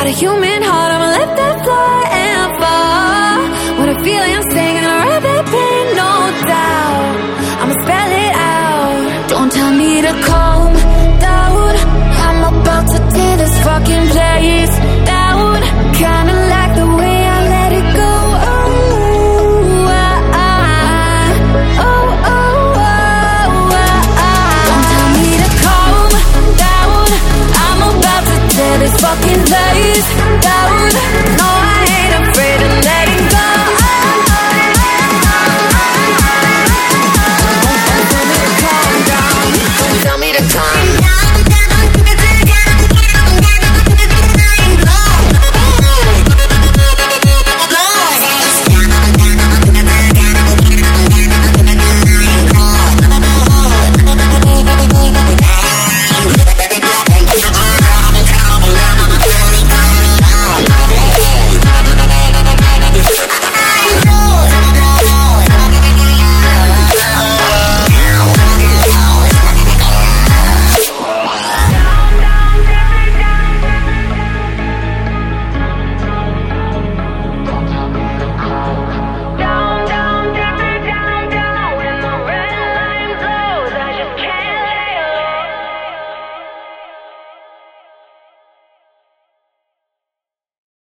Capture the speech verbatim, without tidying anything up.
got a human heart, I'ma let that fly and fall. When I feel it, I'm singing, I'd rather pain, no doubt. I'ma spell it out. Don't tell me to calm down, I'm about to tear this fucking place down. Kinda like the way I let it go. Oh, ah, ah, oh, oh, oh, ah, ah. Don't tell me to calm down, I'm about to tear this fucking place down. No,